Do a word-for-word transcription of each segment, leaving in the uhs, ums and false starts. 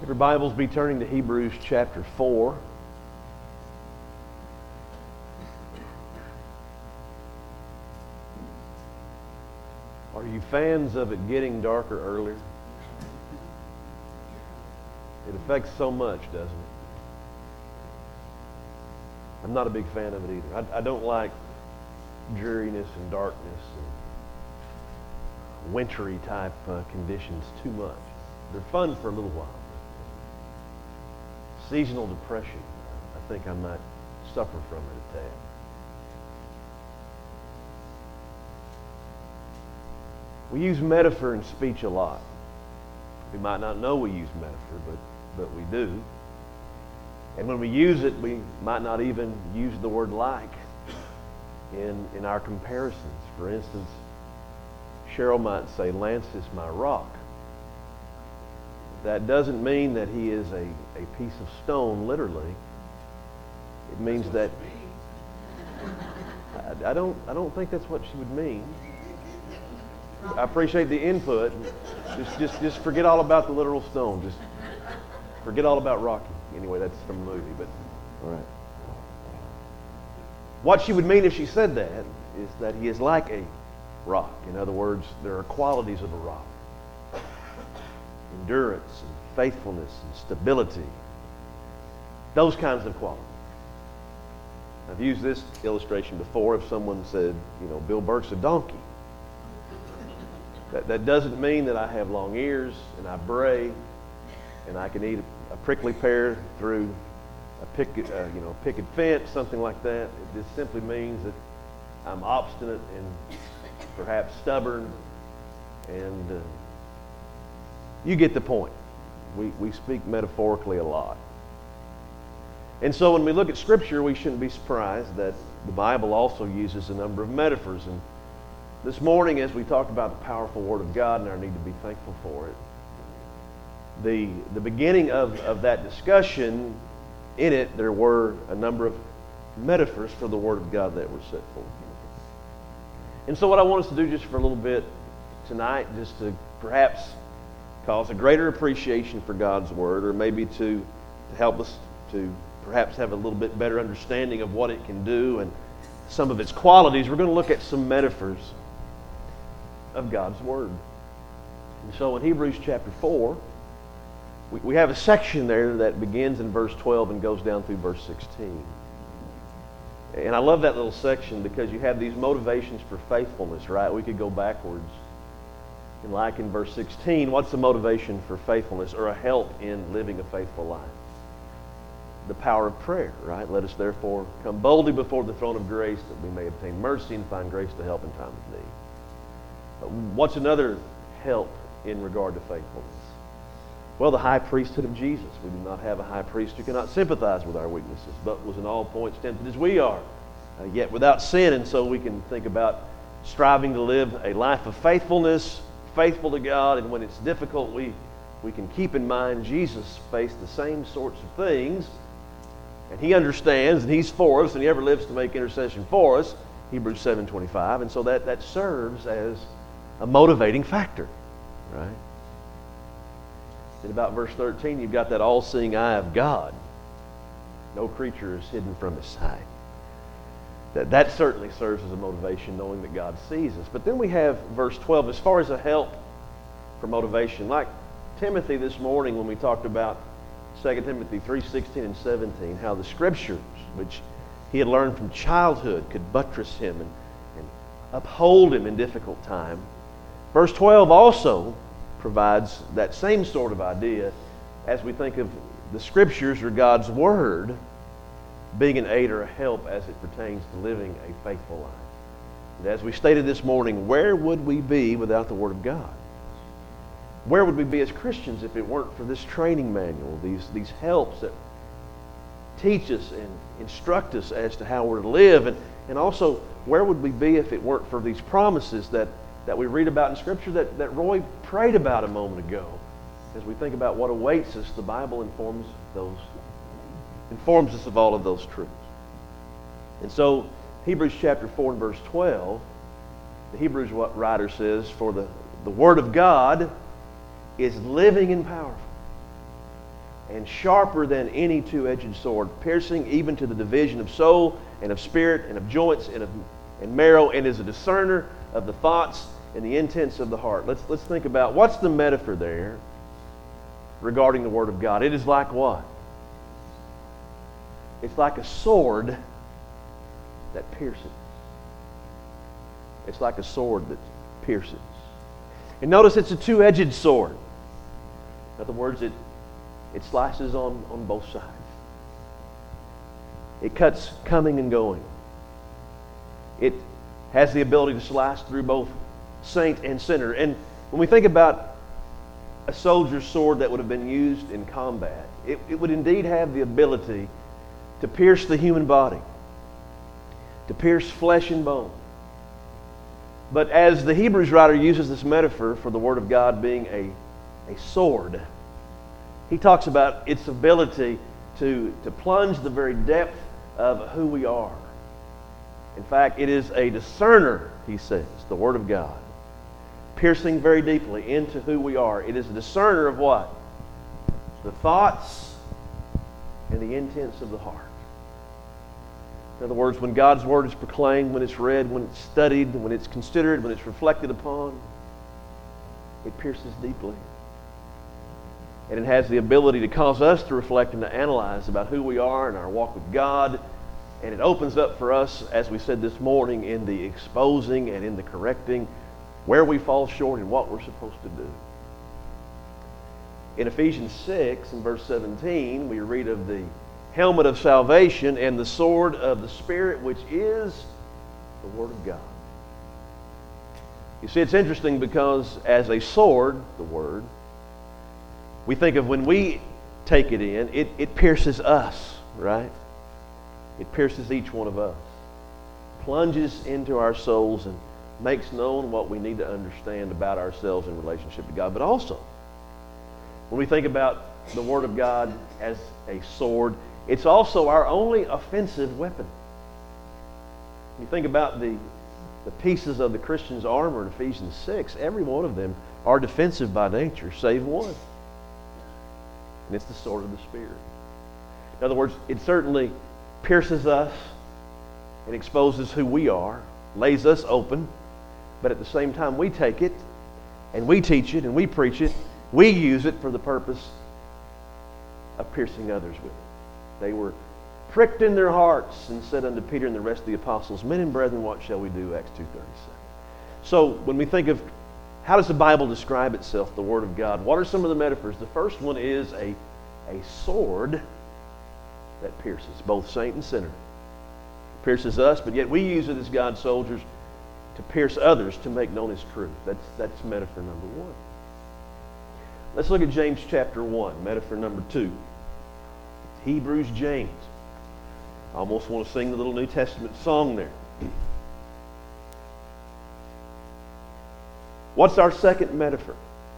If your Bibles be turning to Hebrews chapter four. Are you fans of it getting darker earlier? It affects so much, doesn't it? I'm not a big fan of it either. I, I don't like dreariness and darkness and wintry type uh, conditions too much. They're fun for a little while. Seasonal depression, I think I might suffer from it a tad. We use metaphor in speech a lot. We might not know we use metaphor, but, but we do. And when we use it, we might not even use the word like in, in our comparisons. For instance, Cheryl might say, Lance is my rock. That doesn't mean that he is a, a piece of stone, literally. It means that... I, I don't I don't think that's what she would mean. I appreciate the input. Just just just forget all about the literal stone. Just forget all about Rocky. Anyway, that's from the movie, but all right. What she would mean if she said that is that he is like a rock. In other words, there are qualities of a rock. Endurance and faithfulness and stability. Those kinds of qualities. I've used this illustration before. If someone said, you know, Bill Burke's a donkey. That, that doesn't mean that I have long ears and I bray and I can eat a, a prickly pear through a picket, uh, you know, picket fence, something like that. It just simply means that I'm obstinate and perhaps stubborn, and uh, you get the point. We, we speak metaphorically a lot. And so when we look at Scripture, we shouldn't be surprised that the Bible also uses a number of metaphors. And this morning, as we talked about the powerful Word of God and our need to be thankful for it, the, the beginning of, of that discussion, in it, there were a number of metaphors for the Word of God that were set forth. And so what I want us to do just for a little bit tonight, just to perhaps cause a greater appreciation for God's Word, or maybe to, to help us to perhaps have a little bit better understanding of what it can do and some of its qualities, we're going to look at some metaphors of God's Word. And so in Hebrews chapter four, we, we have a section there that begins in verse twelve and goes down through verse sixteen. And I love that little section because you have these motivations for faithfulness, right? We could go backwards. And like in verse sixteen, what's the motivation for faithfulness or a help in living a faithful life? The power of prayer, right? Let us therefore come boldly before the throne of grace that we may obtain mercy and find grace to help in time of need. But what's another help in regard to faithfulness? Well, the high priesthood of Jesus. We do not have a high priest who cannot sympathize with our weaknesses, but was in all points tempted as we are, uh, yet without sin. And so we can think about striving to live a life of faithfulness, faithful to God, and when it's difficult, we, we can keep in mind Jesus faced the same sorts of things, and He understands, and He's for us, and He ever lives to make intercession for us, Hebrews seven twenty-five, and so that, that serves as a motivating factor, right? In about verse thirteen, you've got that all-seeing eye of God. No creature is hidden from His sight. That, that certainly serves as a motivation, knowing that God sees us. But then we have verse twelve, as far as a help for motivation. Like Timothy this morning when we talked about Second Timothy three sixteen and seventeen, how the Scriptures, which he had learned from childhood, could buttress him and, and uphold him in difficult time. Verse twelve also provides that same sort of idea as we think of the Scriptures or God's Word being an aid or a help as it pertains to living a faithful life. And as we stated this morning, where would we be without the Word of God? Where would we be as Christians if it weren't for this training manual, these, these helps that teach us and instruct us as to how we're to live? And, and also, where would we be if it weren't for these promises that, that we read about in Scripture that, that Roy prayed about a moment ago? As we think about what awaits us, the Bible informs those, informs us of all of those truths. And so, Hebrews chapter four and verse twelve, the Hebrews writer says, for the, the Word of God is living and powerful. and sharper than any two-edged sword, piercing even to the division of soul and of spirit and of joints and of and marrow, and is a discerner of the thoughts and the intents of the heart. Let's let's think about what's the metaphor there regarding the Word of God. It is like what? It's like a sword that pierces. It's like a sword that pierces. And notice it's a two-edged sword. In other words, it, it slices on, on both sides. It cuts coming and going. It has the ability to slice through both saint and sinner. And when we think about a soldier's sword that would have been used in combat, it, it would indeed have the ability to pierce the human body, to pierce flesh and bone. But as the Hebrews writer uses this metaphor for the Word of God being a, a sword, he talks about its ability to, to plunge the very depth of who we are. In fact, it is a discerner, he says, the Word of God, piercing very deeply into who we are. It is a discerner of what? The thoughts and the intents of the heart. In other words, when God's Word is proclaimed, when it's read, when it's studied, when it's considered, when it's reflected upon, it pierces deeply. And it has the ability to cause us to reflect and to analyze about who we are and our walk with God. And it opens up for us, as we said this morning, in the exposing and in the correcting where we fall short and what we're supposed to do. In Ephesians six and verse seventeen, we read of the helmet of salvation and the sword of the Spirit, which is the Word of God. You see, it's interesting because as a sword, the Word, we think of when we take it in, it, it pierces us, right? It pierces each one of us, plunges into our souls and makes known what we need to understand about ourselves in relationship to God. But also, when we think about the Word of God as a sword, it's also our only offensive weapon. You think about the, the pieces of the Christian's armor in Ephesians six, every one of them are defensive by nature, save one. And it's the sword of the Spirit. In other words, it certainly pierces us and exposes who we are, lays us open, but at the same time we take it and we teach it and we preach it, we use it for the purpose of piercing others with it. They were pricked in their hearts and said unto Peter and the rest of the apostles, Men and brethren, what shall we do? Acts two thirty-seven. So when we think of how does the Bible describe itself, the Word of God, what are some of the metaphors? The first one is a, a sword that pierces, both saint and sinner. It pierces us, but yet we use it as God's soldiers to pierce others, to make known His truth. That's, that's metaphor number one. Let's look at James chapter one, metaphor number two. Hebrews, James. I almost want to sing the little New Testament song there. What's our second metaphor?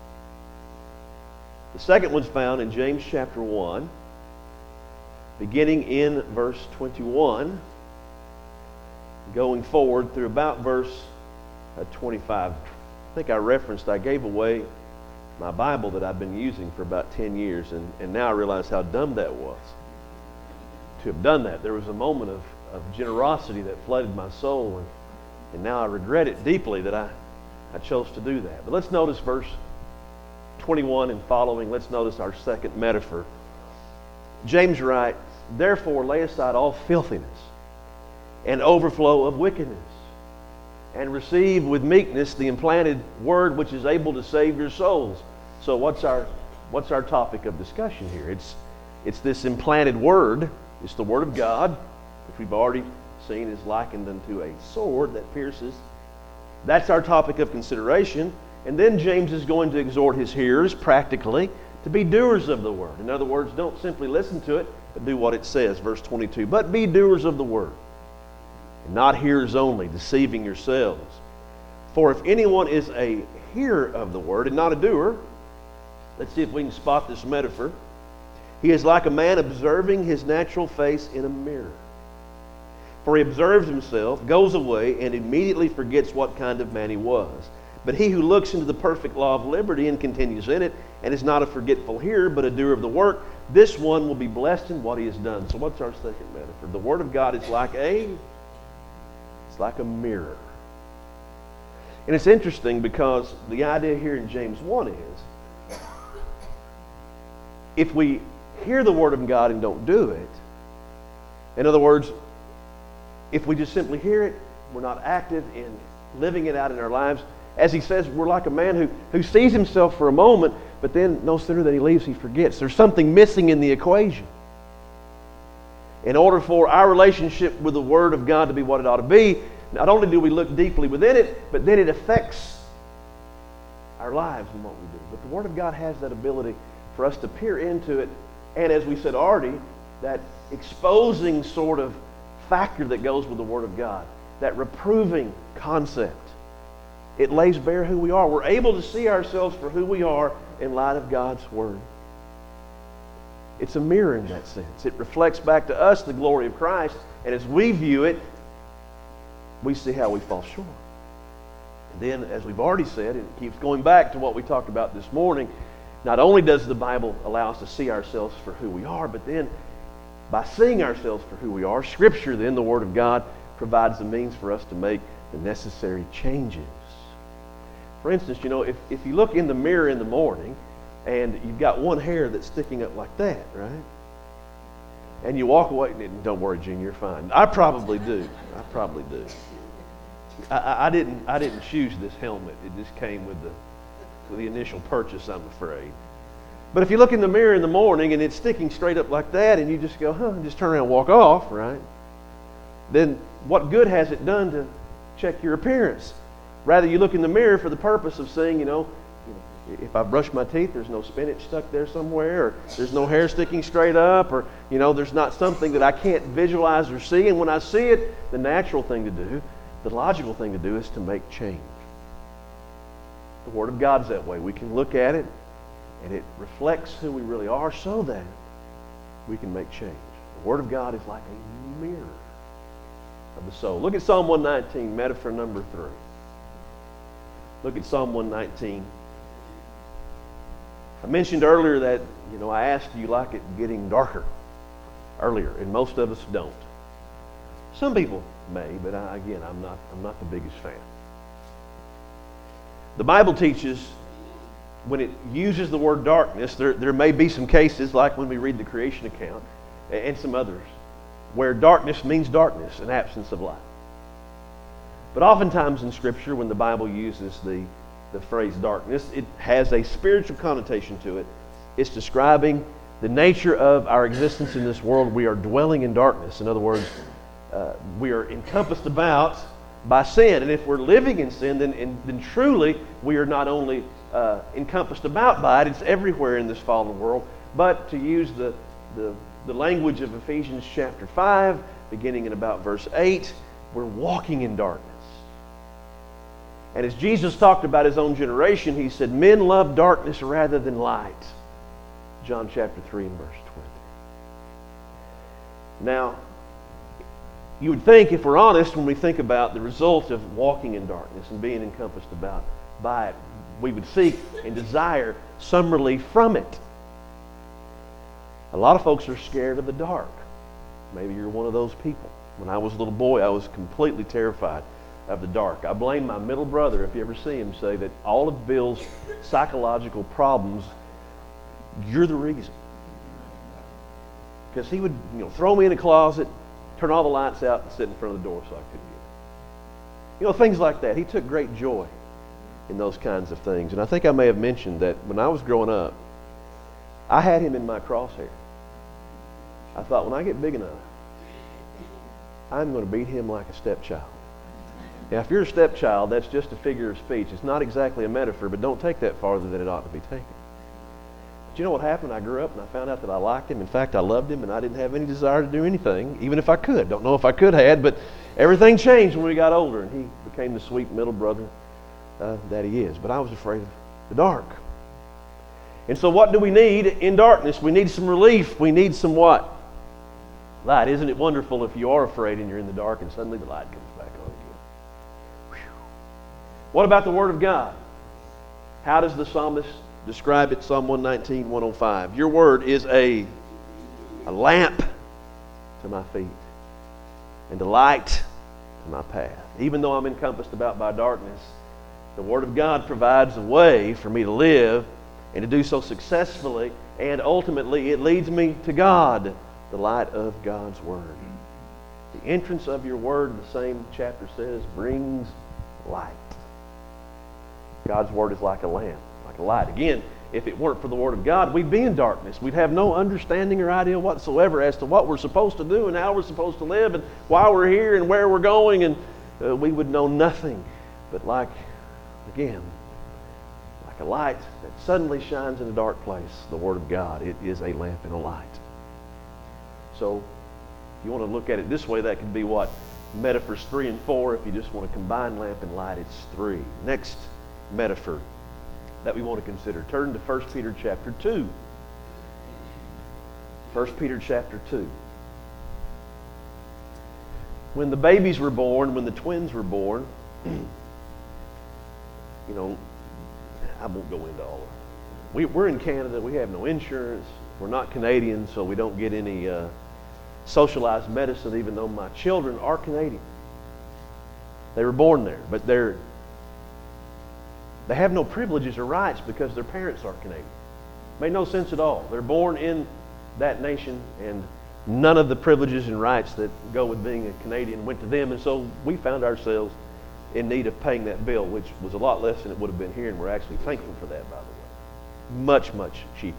The second one's found in James chapter one, beginning in verse twenty-one, going forward through about verse uh, twenty-five. I think I referenced, I gave away my Bible that I've been using for about ten years, and, and now I realize how dumb that was to have done that. There was a moment of, of generosity that flooded my soul, and, and now I regret it deeply that I, I chose to do that. But let's notice verse twenty-one and following. Let's notice our second metaphor. James writes, Therefore lay aside all filthiness and overflow of wickedness, and receive with meekness the implanted word which is able to save your souls. So what's our what's our topic of discussion here? It's it's this implanted word. It's the Word of God, which we've already seen is likened unto a sword that pierces. That's our topic of consideration. And then James is going to exhort his hearers practically to be doers of the word. In other words, don't simply listen to it, but do what it says. Verse twenty-two, but be doers of the word, and not hearers only, deceiving yourselves. For if anyone is a hearer of the word and not a doer, let's see if we can spot this metaphor. He is like a man observing his natural face in a mirror. For he observes himself, goes away, and immediately forgets what kind of man he was. But he who looks into the perfect law of liberty and continues in it, and is not a forgetful hearer, but a doer of the work, this one will be blessed in what he has done. So what's our second metaphor? The Word of God is like a, it's like a mirror. And it's interesting because the idea here in James one is, if we hear the Word of God and don't do it, in other words, if we just simply hear it, we're not active in living it out in our lives, as he says, we're like a man who, who sees himself for a moment, but then no sooner than he leaves, he forgets. There's something missing in the equation. In order for our relationship with the Word of God to be what it ought to be, not only do we look deeply within it, but then it affects our lives and what we do. But the Word of God has that ability for us to peer into it, and as we said already, that exposing sort of factor that goes with the Word of God, that reproving concept. It lays bare who we are. We're able to see ourselves for who we are in light of God's Word. It's a mirror in that sense. It reflects back to us the glory of Christ, and as we view it, we see how we fall short. And then, as we've already said, and it keeps going back to what we talked about this morning, not only does the Bible allow us to see ourselves for who we are, but then by seeing ourselves for who we are, Scripture, then the Word of God, provides the means for us to make the necessary changes. For instance, you know, if, if you look in the mirror in the morning and you've got one hair that's sticking up like that, right? And you walk away, and don't worry, Gene, you're fine. I probably do. I probably do. I, I, I didn't I didn't choose this helmet. It just came with the with the initial purchase, I'm afraid. But if you look in the mirror in the morning and it's sticking straight up like that, and you just go, huh, and just turn around and walk off, right? Then what good has it done to check your appearance? Rather, you look in the mirror for the purpose of saying, you know, if I brush my teeth, there's no spinach stuck there somewhere, or there's no hair sticking straight up, or, you know, there's not something that I can't visualize or see. And when I see it, the natural thing to do, the logical thing to do is to make change. The Word of God's that way. We can look at it, and it reflects who we really are so that we can make change. The Word of God is like a mirror of the soul. Look at Psalm one nineteen, metaphor number three. Look at Psalm one nineteen. I mentioned earlier that, you know, I asked, do you like it getting darker earlier? And most of us don't. Some people may, but I, again, I'm not, I'm not the biggest fan. The Bible teaches when it uses the word darkness, there, there may be some cases, like when we read the creation account, and some others, where darkness means darkness, an absence of light. But oftentimes in Scripture, when the Bible uses the, the phrase darkness, it has a spiritual connotation to it. It's describing the nature of our existence in this world. We are dwelling in darkness. In other words, uh, we are encompassed about by sin. And if we're living in sin, then, and, then truly we are not only uh, encompassed about by it, it's everywhere in this fallen world. But to use the, the, the language of Ephesians chapter five, beginning in about verse eight, we're walking in darkness. And as Jesus talked about his own generation, he said, men love darkness rather than light. John chapter three and verse twenty. Now, you would think, if we're honest, when we think about the result of walking in darkness and being encompassed about by it, we would seek and desire some relief from it. A lot of folks are scared of the dark. Maybe you're one of those people. When I was a little boy, I was completely terrified of the dark. I blame my middle brother, if you ever see him, say that all of Bill's psychological problems, you're the reason. Because he would, you know, throw me in a closet, turn all the lights out, and sit in front of the door so I couldn't get it. You know, things like that. He took great joy in those kinds of things. And I think I may have mentioned that when I was growing up, I had him in my crosshair. I thought, when I get big enough, I'm going to beat him like a stepchild. Now, if you're a stepchild, that's just a figure of speech. It's not exactly a metaphor, but don't take that farther than it ought to be taken. But you know what happened? I grew up and I found out that I liked him. In fact, I loved him, and I didn't have any desire to do anything, even if I could. Don't know if I could have, but everything changed when we got older, and he became the sweet middle brother uh, that he is. But I was afraid of the dark. And so what do we need in darkness? We need some relief. We need some what? Light. Isn't it wonderful if you are afraid and you're in the dark and suddenly the light comes back on again? Whew. What about the Word of God? How does the psalmist describe it? Psalm one nineteen, one oh five. Your Word is a, a lamp to my feet and a light to my path. Even though I'm encompassed about by darkness, the Word of God provides a way for me to live and to do so successfully, and ultimately it leads me to God, the light of God's Word. The entrance of your Word, the same chapter says, brings light. God's Word is like a lamp, like a light. Again, if it weren't for the Word of God, we'd be in darkness. We'd have no understanding or idea whatsoever as to what we're supposed to do and how we're supposed to live and why we're here and where we're going, and uh, we would know nothing. But like, again, like a light that suddenly shines in a dark place, the Word of God, it is a lamp and a light. So, if you want to look at it this way, that could be what? Metaphors three and four. If you just want to combine lamp and light, it's three. Next metaphor that we want to consider. Turn to First Peter chapter two. First Peter chapter two. When the babies were born, when the twins were born, you know, I won't go into all of it. We, we're in Canada. We have no insurance. We're not Canadian, so we don't get any uh, socialized medicine, even though my children are Canadian. They were born there, but they're they have no privileges or rights because their parents are Canadian. Made no sense at all. They're born in that nation, and none of the privileges and rights that go with being a Canadian went to them, and so we found ourselves in need of paying that bill, which was a lot less than it would have been here, and we're actually thankful for that, by the way. Much, much cheaper.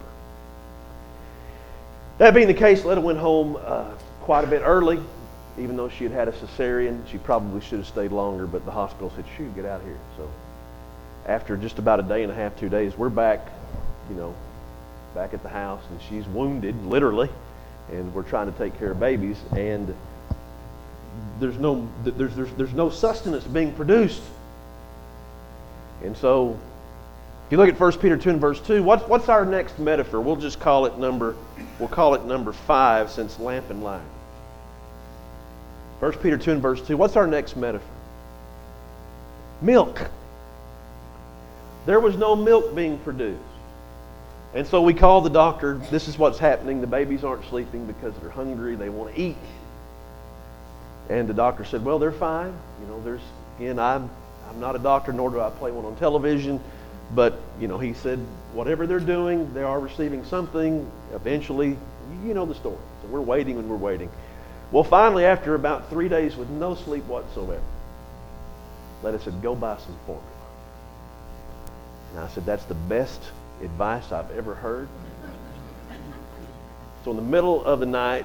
That being the case, Letta went home uh, quite a bit early. Even though she had had a cesarean, she probably should have stayed longer, but the hospital said, shoot, get out of here. So after just about a day and a half, two days, we're back, you know, back at the house, and she's wounded, literally, and we're trying to take care of babies, and there's no there's there's there's no sustenance being produced. And so if you look at First Peter two and verse two, what's what's our next metaphor? We'll just call it number we'll call it number five, since lamp and light. First Peter two and verse two, what's our next metaphor? Milk. There was no milk being produced. And so we called the doctor. This is what's happening. The babies aren't sleeping because they're hungry. They want to eat. And the doctor said, well, they're fine. You know, there's, again, I'm, I'm not a doctor, nor do I play one on television. But, you know, he said, whatever they're doing, they are receiving something. Eventually, you know the story. So we're waiting and we're waiting. Well, finally, after about three days with no sleep whatsoever, Letta said, go buy some formula. And I said, that's the best advice I've ever heard. So in the middle of the night,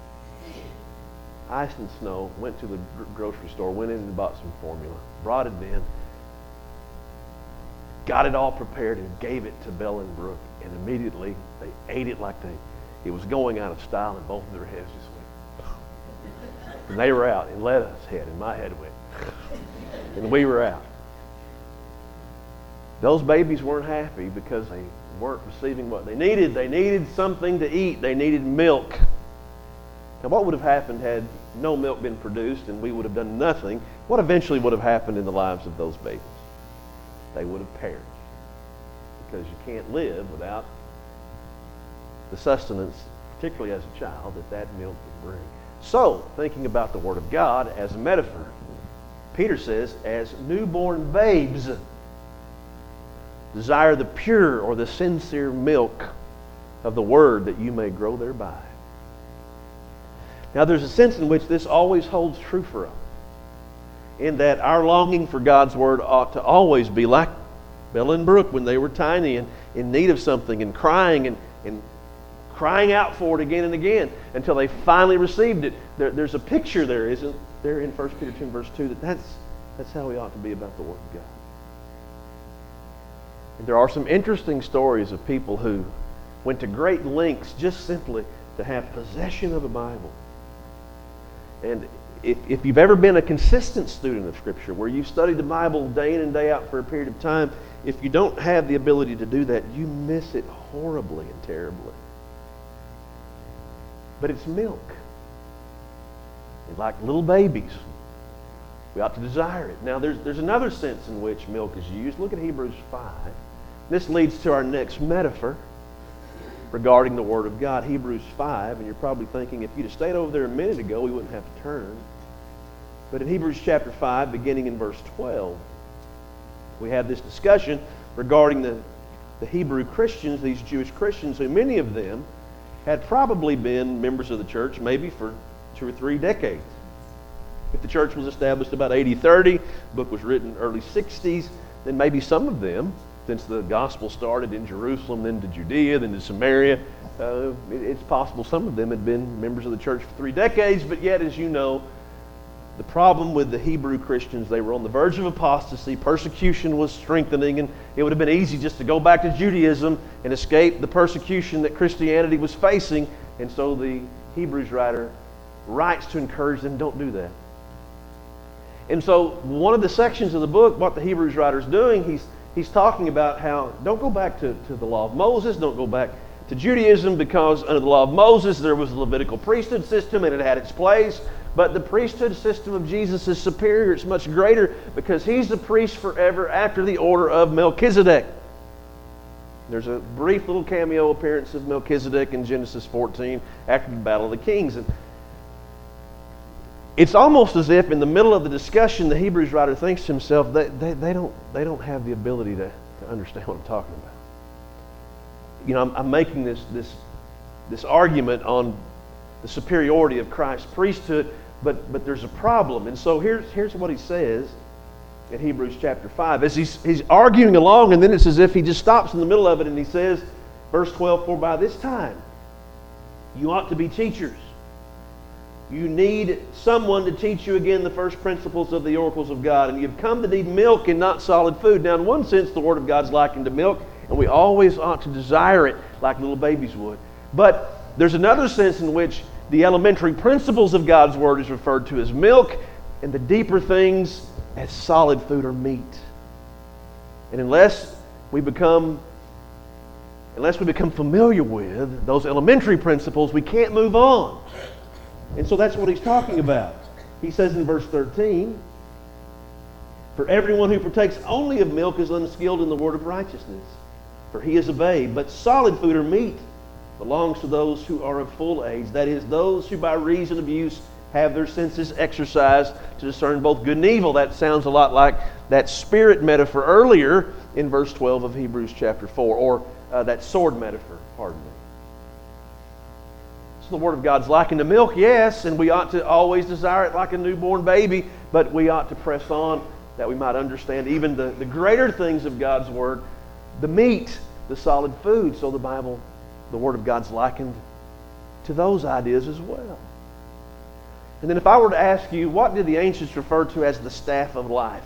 ice and snow, went to the gr- grocery store, went in and bought some formula, brought it in, got it all prepared, and gave it to Bella and Brooke. And immediately, they ate it like they, it was going out of style, and both of their heads just went. And they were out, and Letta's head and my head went. And we were out. Those babies weren't happy because they weren't receiving what they needed. They needed something to eat. They needed milk. Now, what would have happened had no milk been produced and we would have done nothing? What eventually would have happened in the lives of those babies? They would have perished. Because you can't live without the sustenance, particularly as a child, that that milk can bring. So, thinking about the Word of God as a metaphor, Peter says, as newborn babes, desire the pure or the sincere milk of the Word, that you may grow thereby. Now, there's a sense in which this always holds true for us, in that our longing for God's Word ought to always be like Bella and Brooke when they were tiny and in need of something, and crying and, and crying out for it again and again until they finally received it. There, there's a picture there, isn't there, in First Peter two verse two, that that's, that's how we ought to be about the Word of God. And there are some interesting stories of people who went to great lengths just simply to have possession of a Bible. And if, if you've ever been a consistent student of Scripture, where you've studied the Bible day in and day out for a period of time, if you don't have the ability to do that, you miss it horribly and terribly. But it's milk. And like little babies, We ought to desire it. Now, there's, there's another sense in which milk is used. Look at Hebrews five. This leads to our next metaphor regarding the Word of God. Hebrews five, and you're probably thinking, if you'd have stayed over there a minute ago, we wouldn't have to turn. But in Hebrews chapter five, beginning in verse twelve, we have this discussion regarding the, the Hebrew Christians, these Jewish Christians, who many of them had probably been members of the church maybe for two or three decades. If the church was established about eighty thirty, the book was written early sixties, then maybe some of them, since the gospel started in Jerusalem, then to Judea, then to Samaria, uh, it, it's possible some of them had been members of the church for three decades, but yet, as you know, the problem with the Hebrew Christians, they were on the verge of apostasy, persecution was strengthening, and it would have been easy just to go back to Judaism and escape the persecution that Christianity was facing, and so the Hebrews writer writes to encourage them, don't do that. And so one of the sections of the book, what the Hebrews writer is doing, he's he's talking about how, don't go back to, to the law of Moses, don't go back to Judaism, because under the law of Moses there was a Levitical priesthood system and it had its place. But the priesthood system of Jesus is superior. It's much greater because he's the priest forever after the order of Melchizedek. There's a brief little cameo appearance of Melchizedek in Genesis fourteen after the Battle of the Kings. And it's almost as if in the middle of the discussion, the Hebrews writer thinks to himself, they, they, they, don't, they don't have the ability to, to understand what I'm talking about. You know, I'm, I'm making this, this, this argument on the superiority of Christ's priesthood, but, but there's a problem. And so here's, here's what he says in Hebrews chapter five. As he's, he's arguing along, and then it's as if he just stops in the middle of it, and he says, verse twelve, for by this time you ought to be teachers. You need someone to teach you again the first principles of the oracles of God, and you've come to need milk and not solid food. Now, in one sense, the Word of God's likened to milk, and we always ought to desire it like little babies would. But there's another sense in which the elementary principles of God's Word is referred to as milk, and the deeper things as solid food or meat. And unless we become unless we become familiar with those elementary principles, we can't move on. And so that's what he's talking about. He says in verse thirteen, for everyone who partakes only of milk is unskilled in the word of righteousness, for he is a babe. But solid food or meat belongs to those who are of full age, that is, those who by reason of use have their senses exercised to discern both good and evil. That sounds a lot like that spirit metaphor earlier in verse twelve of Hebrews chapter four, or uh, that sword metaphor, pardon me. So the Word of God's likened to milk, yes, and we ought to always desire it like a newborn baby, but we ought to press on that we might understand even the, the greater things of God's Word, the meat, the solid food. So the Bible, the Word of God's likened to those ideas as well. And then if I were to ask you, what did the ancients refer to as the staff of life?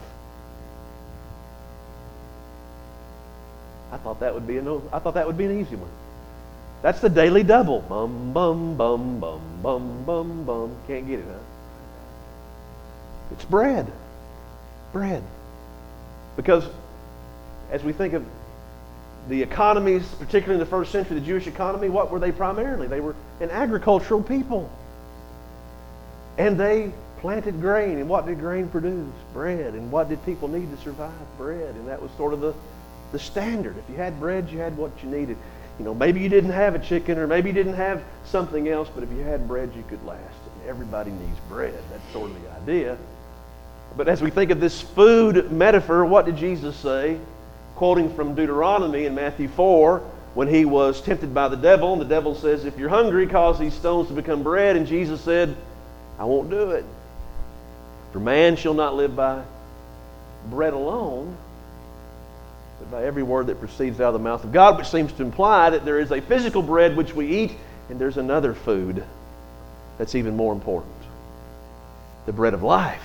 I thought that would be an, I thought that would be an easy one. That's the daily double. Bum, bum, bum, bum, bum, bum, bum. Can't get it, huh? It's bread. Bread. Because as we think of the economies, particularly in the first century, the Jewish economy, what were they primarily? They were an agricultural people. And they planted grain. And what did grain produce? Bread. And what did people need to survive? Bread. And that was sort of the, the standard. If you had bread, you had what you needed. You know, maybe you didn't have a chicken, or maybe you didn't have something else, but if you had bread, you could last. And everybody needs bread. That's sort of the idea. But as we think of this food metaphor, what did Jesus say? Quoting from Deuteronomy in Matthew four, when he was tempted by the devil, and the devil says, if you're hungry, cause these stones to become bread. And Jesus said, I won't do it. For man shall not live by bread alone, but by every word that proceeds out of the mouth of God, which seems to imply that there is a physical bread which we eat, and there's another food that's even more important, the bread of life.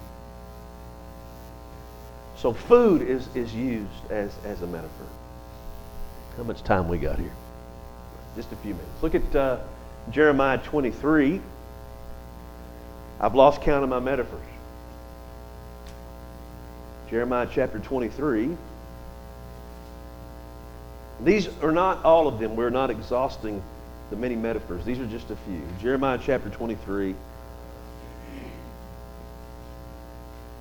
So food is, is used as, as a metaphor. How much time we got here? Just a few minutes. Look at uh, Jeremiah twenty-three. I've lost count of my metaphors. Jeremiah chapter twenty-three. These are not all of them. We're not exhausting the many metaphors. These are just a few. Jeremiah chapter twenty-three.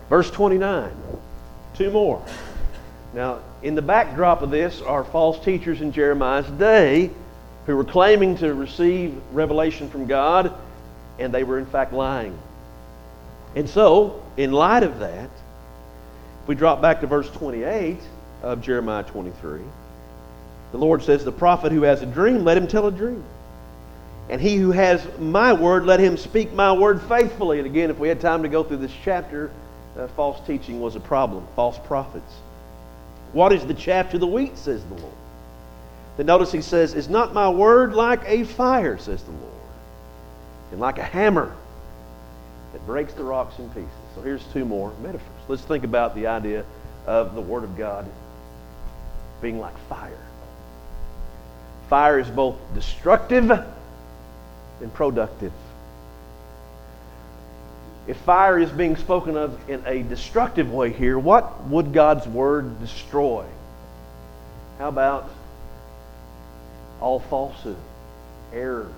Verse twenty-nine. Two more. Now, in the backdrop of this are false teachers in Jeremiah's day who were claiming to receive revelation from God, and they were in fact lying. And so, in light of that, if we drop back to verse twenty-eight of Jeremiah twenty-three, the Lord says, the prophet who has a dream, let him tell a dream. And he who has my word, let him speak my word faithfully. And again, if we had time to go through this chapter, uh, false teaching was a problem, false prophets. What is the chaff to the wheat, says the Lord? Then notice he says, is not my word like a fire, says the Lord, and like a hammer that breaks the rocks in pieces. So here's two more metaphors. Let's think about the idea of the Word of God being like fire. Fire is both destructive and productive. If fire is being spoken of in a destructive way here, what would God's Word destroy? How about all falsehood, error,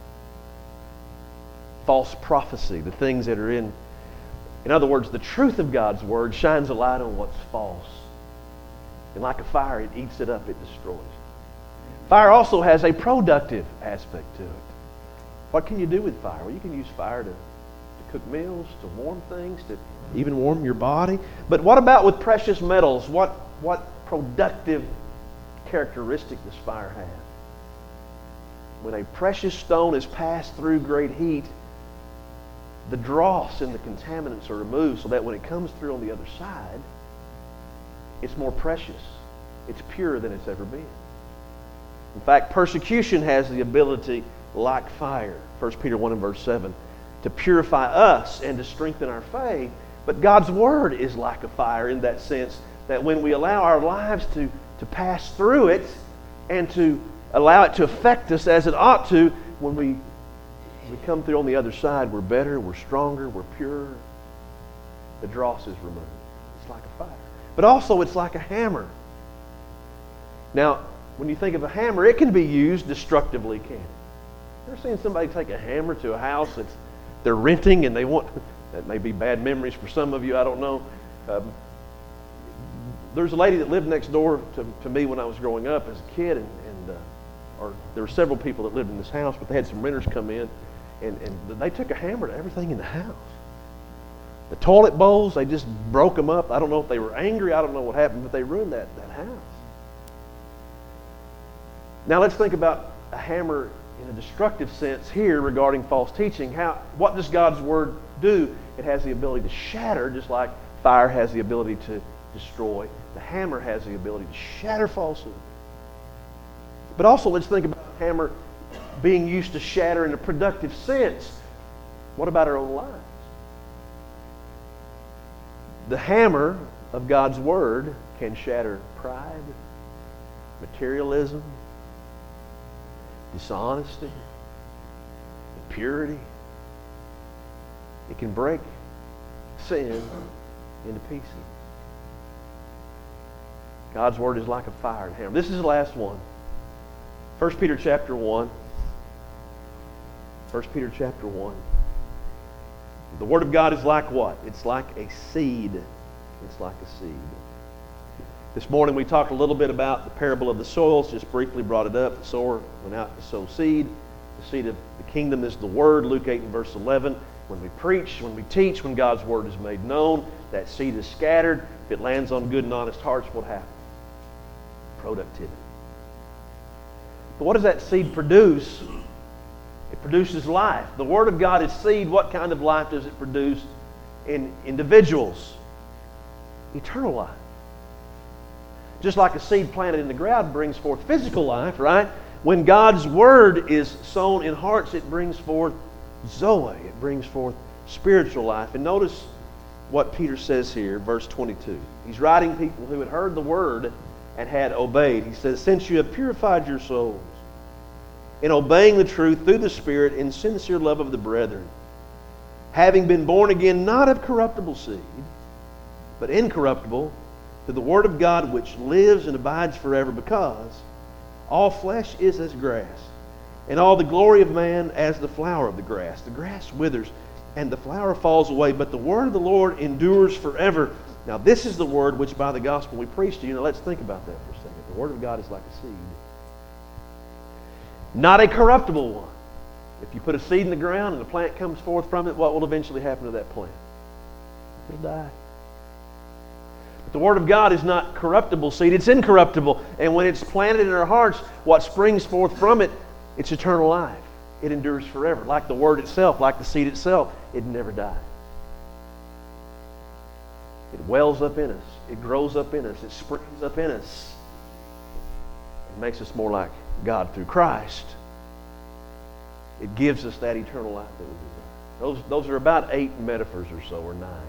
false prophecy, the things that are in... In other words, the truth of God's Word shines a light on what's false. And like a fire, it eats it up, it destroys it. Fire also has a productive aspect to it. What can you do with fire? Well, you can use fire to, to cook meals, to warm things, to even warm your body. But what about with precious metals? What, what productive characteristic does fire have? When a precious stone is passed through great heat, the dross and the contaminants are removed so that when it comes through on the other side, it's more precious. It's purer than it's ever been. In fact, persecution has the ability, like fire, First Peter one and verse seven, to purify us and to strengthen our faith. But God's Word is like a fire in that sense that when we allow our lives to, to pass through it and to allow it to affect us as it ought to, when we, we come through on the other side, we're better, we're stronger, we're purer. The dross is removed. It's like a fire. But also it's like a hammer. Now, when you think of a hammer, it can be used destructively, can it? You ever seen somebody take a hammer to a house that's they're renting and they want, that may be bad memories for some of you, I don't know. Um, there's a lady that lived next door to, to me when I was growing up as a kid, and, and uh, or there were several people that lived in this house, but they had some renters come in, and, and they took a hammer to everything in the house. The toilet bowls, they just broke them up. I don't know if they were angry, I don't know what happened, but they ruined that, that house. Now let's think about a hammer in a destructive sense here regarding false teaching. How, what does God's Word do? It has the ability to shatter, just like fire has the ability to destroy. The hammer has the ability to shatter falsehood. But also let's think about a hammer being used to shatter in a productive sense. What about our own lives? The hammer of God's Word can shatter pride, materialism, dishonesty, impurity. It can break sin into pieces. God's Word is like a fire and hammer. This is the last one. First Peter chapter one. First Peter chapter one. The Word of God is like what? It's like a seed. It's like a seed. This morning we talked a little bit about the parable of the soils, just briefly brought it up. The sower went out to sow seed. The seed of the kingdom is the Word, Luke eight and verse eleven. When we preach, when we teach, when God's Word is made known, that seed is scattered. If it lands on good and honest hearts, what happens? Productivity. But what does that seed produce? It produces life. The Word of God is seed. What kind of life does it produce in individuals? Eternal life. Just like a seed planted in the ground brings forth physical life, right? When God's Word is sown in hearts, it brings forth Zoe. It brings forth spiritual life. And notice what Peter says here, verse twenty-two. He's writing people who had heard the Word and had obeyed. He says, since you have purified your souls in obeying the truth through the Spirit in sincere love of the brethren, having been born again not of corruptible seed, but incorruptible, to the Word of God which lives and abides forever, because all flesh is as grass, and all the glory of man as the flower of the grass. The grass withers, and the flower falls away, but the word of the Lord endures forever. Now, this is the word which by the gospel we preach to you. Now, let's think about that for a second. The word of God is like a seed. Not a corruptible one. If you put a seed in the ground and the plant comes forth from it, what will eventually happen to that plant? It'll die. But the Word of God is not corruptible seed, it's incorruptible. And when it's planted in our hearts, what springs forth from it, it's eternal life. It endures forever. Like the Word itself, like the seed itself, it never dies. It wells up in us. It grows up in us. It springs up in us. It makes us more like God through Christ. It gives us that eternal life that we desire. Those, those are about eight metaphors or so, or nine,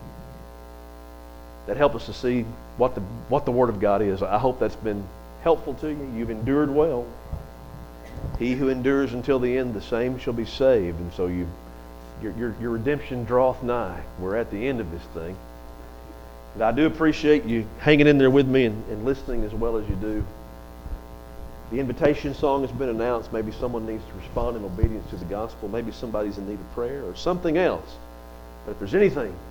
that help us to see what the, what the Word of God is. I hope that's been helpful to you. You've endured well. He who endures until the end, the same shall be saved. And so you, your, your, your redemption draweth nigh. We're at the end of this thing. And I do appreciate you hanging in there with me and, and listening as well as you do. The invitation song has been announced. Maybe someone needs to respond in obedience to the gospel. Maybe somebody's in need of prayer or something else. But if there's anything